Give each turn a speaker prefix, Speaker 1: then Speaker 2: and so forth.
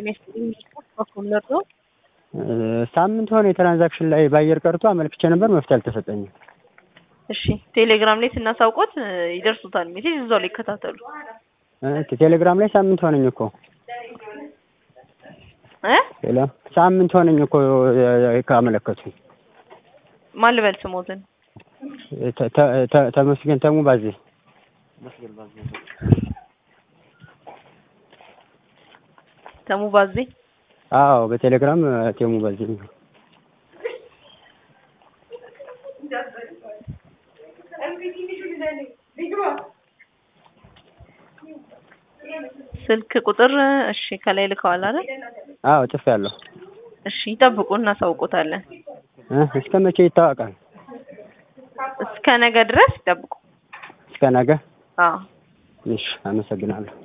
Speaker 1: ሳምንት ሆነ የትራንዛክሽን ላይ ባየር ቀርቶ አመልክቼ ነበር መፍትሄ አልተሰጠኝም።
Speaker 2: እሺ ቴሌግራም ላይ ስናሳውቆት ይደርሱታል ሜሴጅ እዛው ላይ ይከታተሉ።
Speaker 1: ቴሌግራም ላይ ሳምንት ሆነኝ እኮ ሳምንት ሆነኝ እኮ ካመለከቱኝ።
Speaker 2: ማን ልበል ስሞትን?
Speaker 1: ተመስገን ተሙ ባዜ።
Speaker 2: ተሙ ባዜ?
Speaker 1: አዎ በቴሌግራም ተሙ ባዜ ነው።
Speaker 2: ስልክ ቁጥር እሺ ከላይ ልከዋል አይደል?
Speaker 1: አዎ ጽፌያለሁ።
Speaker 2: እሺ ይጠብቁ እናሳውቆታለን።
Speaker 1: እስከ መቼ ይታወቃል?
Speaker 2: እስከ ነገ ድረስ ይጠብቁ።
Speaker 1: እስከ ነገ?
Speaker 2: አዎ።
Speaker 1: እሺ አመሰግናለሁ።